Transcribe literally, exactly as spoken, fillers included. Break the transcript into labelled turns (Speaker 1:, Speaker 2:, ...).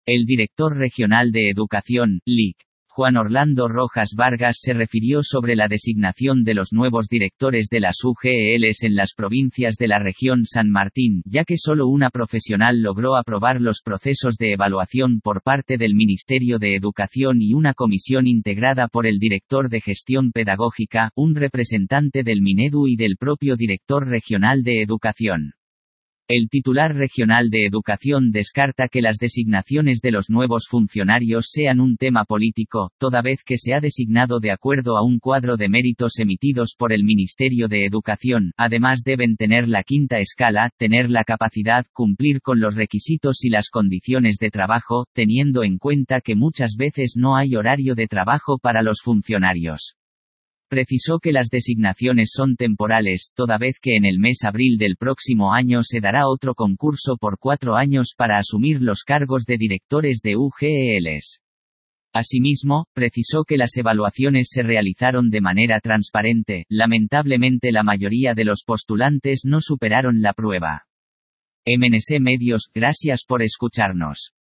Speaker 1: El director regional de Educación, Lic. Juan Orlando Rojas Vargas se refirió sobre la designación de los nuevos directores de las U G E Ls en las provincias de la región San Martín, ya que solo una profesional logró aprobar los procesos de evaluación por parte del Ministerio de Educación y una comisión integrada por el director de Gestión Pedagógica, un representante del Minedu y del propio director regional de Educación. El titular regional de Educación descarta que las designaciones de los nuevos funcionarios sean un tema político, toda vez que se ha designado de acuerdo a un cuadro de méritos emitidos por el Ministerio de Educación. Además deben tener la quinta escala, tener la capacidad, cumplir con los requisitos y las condiciones de trabajo, teniendo en cuenta que muchas veces no hay horario de trabajo para los funcionarios. Precisó que las designaciones son temporales, toda vez que en el mes abril del próximo año se dará otro concurso por cuatro años para asumir los cargos de directores de U G E Ls. Asimismo, precisó que las evaluaciones se realizaron de manera transparente, lamentablemente la mayoría de los postulantes no superaron la prueba. M N C Medios, gracias por escucharnos.